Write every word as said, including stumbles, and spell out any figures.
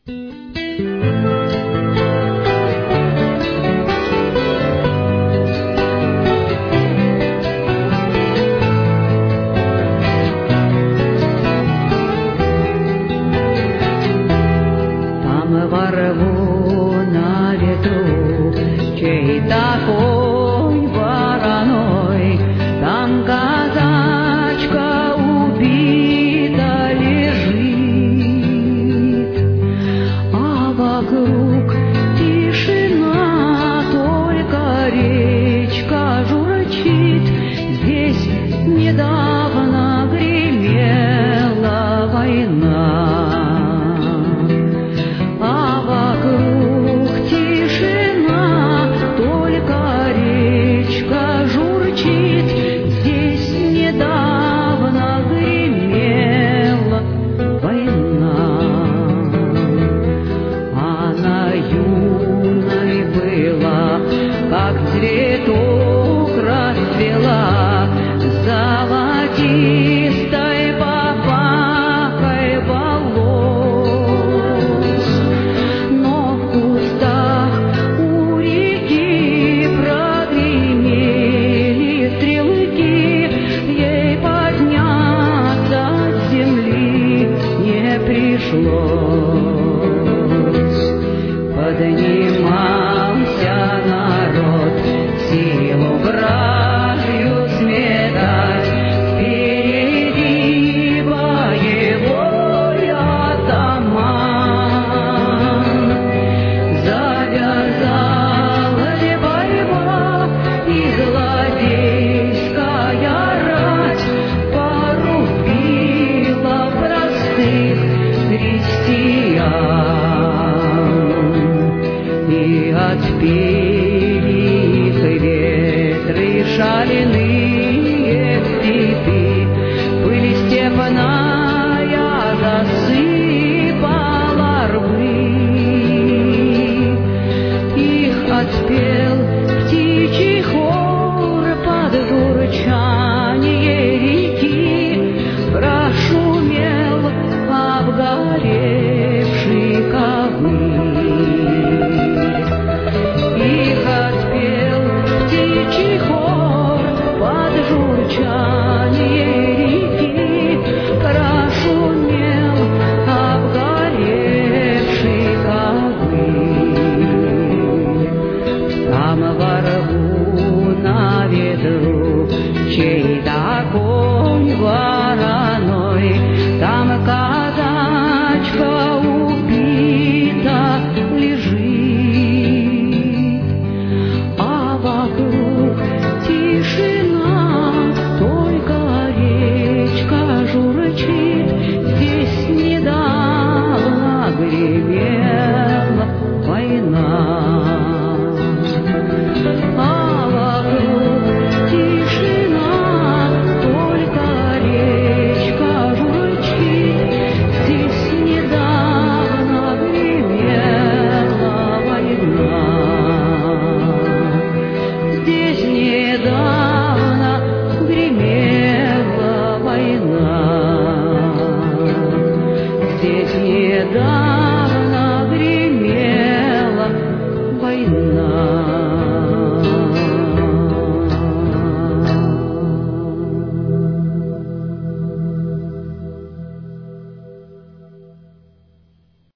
Во рву на ветру, чей такой вороной, там казачка убита лежит, а вокруг тишина, только речка журчит. Здесь недавно гремела война. Как цветок расцвела золотистой попахой волос, но в кустах у реки прогремели стрелки, ей подняться от земли не пришлось. Поднимался народ силу вражью сметать, впереди боевой атаман. Завязалась борьба, и злодейская рать порубила простых крестьян. И отпели их ветры шаленые степи, пыль степная засыпала рвы. Их отпел птичий хор под журчание реки, прошумел обгоревший ковыль. Их отпел птичий хор под журчание реки, прошумел обгоревший ковыль. Там во рву на ветру чей-то конь вороной, там казачка убита лежит, а вокруг тишина, только речка журчит. Здесь недавно гремела война, а вокруг тишина, только речка журчит. Здесь недавно гремела война. Здесь недавно гремела война. Здесь недавно гремела война.